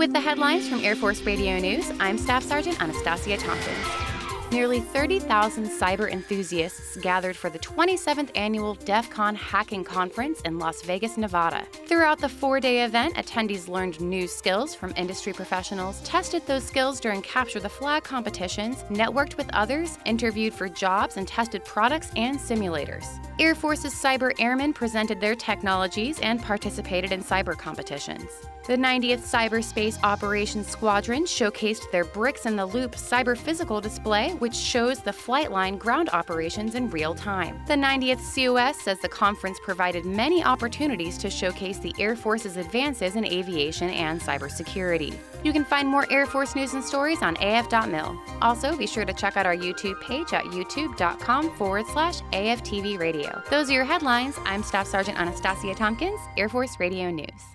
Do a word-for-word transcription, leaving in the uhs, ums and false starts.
With the headlines from Air Force Radio News, I'm Staff Sergeant Anastasia Tompkins. Nearly thirty thousand cyber enthusiasts gathered for the twenty-seventh Annual DEF CON Hacking Conference in Las Vegas, Nevada. Throughout the four-day event, attendees learned new skills from industry professionals, tested those skills during Capture the Flag competitions, networked with others, interviewed for jobs, and tested products and simulators. Air Force's cyber airmen presented their technologies and participated in cyber competitions. The ninetieth Cyberspace Operations Squadron showcased their Bricks in the Loop cyber physical display, which shows the flight line ground operations in real time. The ninetieth C O S says the conference provided many opportunities to showcase the Air Force's advances in aviation and cybersecurity. You can find more Air Force news and stories on A F dot mil. Also, be sure to check out our YouTube page at youtube.com forward slash AFTV Radio. Those are your headlines. I'm Staff Sergeant Anastasia Tompkins, Air Force Radio News.